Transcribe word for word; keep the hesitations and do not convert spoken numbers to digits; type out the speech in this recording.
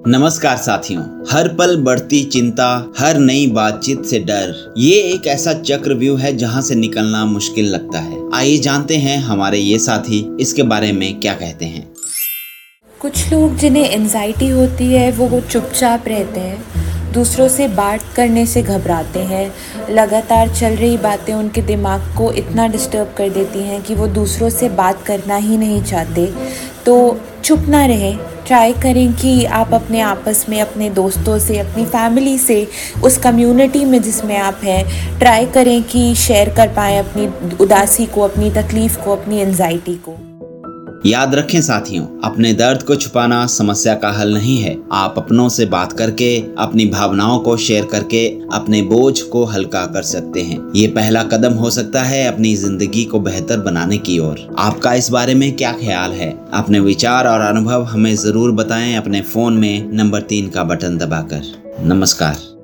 नमस्कार साथियों, हर पल बढ़ती चिंता, हर नई बातचीत से डर, ये एक ऐसा चक्रव्यूह है जहां से निकलना मुश्किल लगता है। आइए जानते हैं हमारे ये साथी इसके बारे में क्या कहते हैं। कुछ लोग जिन्हें एंजाइटी होती है वो वो चुपचाप रहते हैं, दूसरों से बात करने से घबराते हैं। लगातार चल रही बातें उनके दिमाग को इतना डिस्टर्ब कर देती हैं कि वो दूसरों से बात करना ही नहीं चाहते। तो चुप ना रहें, ट्राई करें कि आप अपने आपस में अपने दोस्तों से, अपनी फैमिली से, उस कम्युनिटी में जिसमें आप हैं, ट्राई करें कि शेयर कर पाएँ अपनी उदासी को, अपनी तकलीफ़ को, अपनी एंजाइटी को। याद रखें साथियों, अपने दर्द को छुपाना समस्या का हल नहीं है। आप अपनों से बात करके, अपनी भावनाओं को शेयर करके अपने बोझ को हल्का कर सकते हैं। ये पहला कदम हो सकता है अपनी जिंदगी को बेहतर बनाने की ओर। आपका इस बारे में क्या ख्याल है? अपने विचार और अनुभव हमें जरूर बताएं अपने फोन में नंबर तीन का बटन दबाकर। नमस्कार।